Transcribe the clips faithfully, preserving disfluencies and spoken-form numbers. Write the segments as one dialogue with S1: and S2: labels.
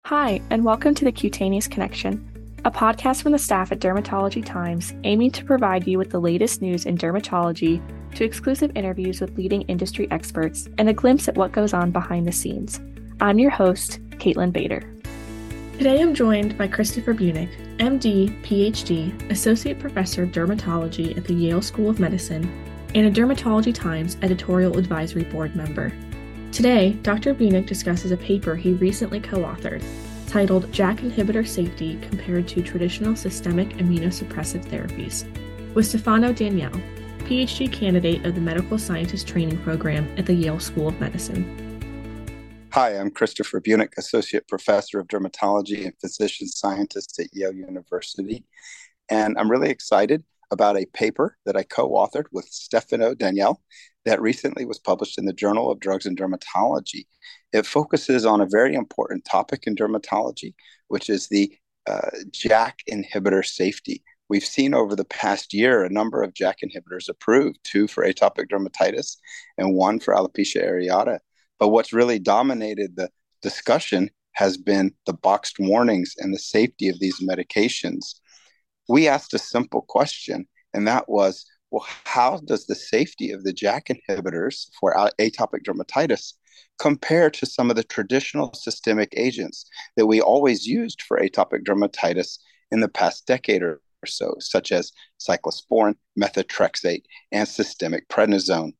S1: Hi, and welcome to the Cutaneous Connection, a podcast from the staff at Dermatology Times aiming to provide you with the latest news in dermatology to exclusive interviews with leading industry experts and a glimpse at what goes on behind the scenes. I'm your host, Caitlin Bader. Today I'm joined by Christopher Buenick, M D, P H D, Associate Professor of Dermatology at the Yale School of Medicine, and a Dermatology Times Editorial Advisory Board member. Today, Doctor Buenick discusses a paper he recently co-authored titled JAK Inhibitor Safety Compared to Traditional Systemic Immunosuppressive Therapies with Stefano Daniele, P H D candidate of the Medical Scientist Training Program at the Yale School of Medicine.
S2: Hi, I'm Christopher Buenick, Associate Professor of Dermatology and Physician Scientist at Yale University. And I'm really excited about a paper that I co-authored with Stefano Daniele that recently was published in the Journal of Drugs and Dermatology. It focuses on a very important topic in dermatology, which is the uh, JAK inhibitor safety. We've seen over the past year a number of JAK inhibitors approved, two for atopic dermatitis and one for alopecia areata. But what's really dominated the discussion has been the boxed warnings and the safety of these medications. We asked a simple question, and that was, well, how does the safety of the JAK inhibitors for atopic dermatitis compare to some of the traditional systemic agents that we always used for atopic dermatitis in the past decade or so, such as cyclosporin, methotrexate, and systemic prednisone?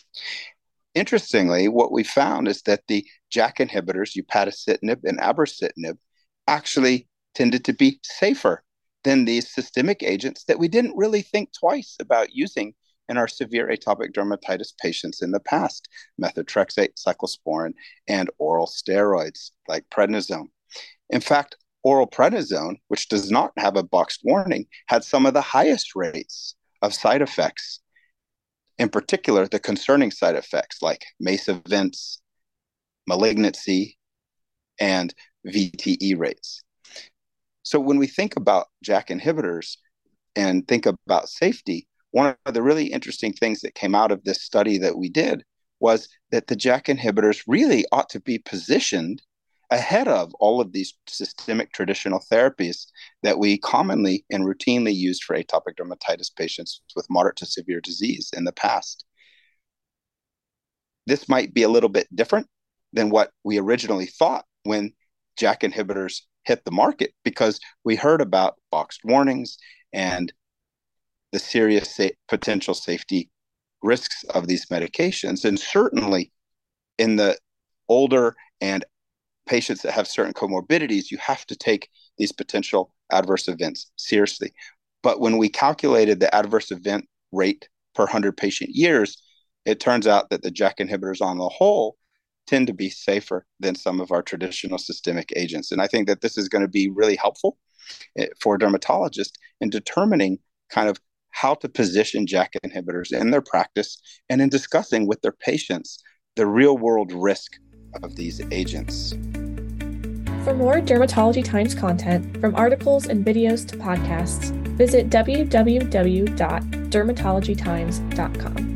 S2: Interestingly, what we found is that the JAK inhibitors, upadacitinib and abrocitinib, actually tended to be safer than these systemic agents that we didn't really think twice about using in our severe atopic dermatitis patients in the past, methotrexate, cyclosporin, and oral steroids like prednisone. In fact, oral prednisone, which does not have a boxed warning, had some of the highest rates of side effects, in particular, the concerning side effects like MACE events, malignancy, and V T E rates. So when we think about JAK inhibitors and think about safety, one of the really interesting things that came out of this study that we did was that the JAK inhibitors really ought to be positioned ahead of all of these systemic traditional therapies that we commonly and routinely used for atopic dermatitis patients with moderate to severe disease in the past. This might be a little bit different than what we originally thought when JAK inhibitors hit the market, because we heard about boxed warnings and the serious sa- potential safety risks of these medications. And certainly in the older and patients that have certain comorbidities, you have to take these potential adverse events seriously. But when we calculated the adverse event rate per one hundred patient years, it turns out that the JAK inhibitors on the whole tend to be safer than some of our traditional systemic agents. And I think that this is going to be really helpful for dermatologists in determining kind of how to position JAK inhibitors in their practice and in discussing with their patients the real-world risk of these agents.
S1: For more Dermatology Times content, from articles and videos to podcasts, visit w w w dot dermatology times dot com.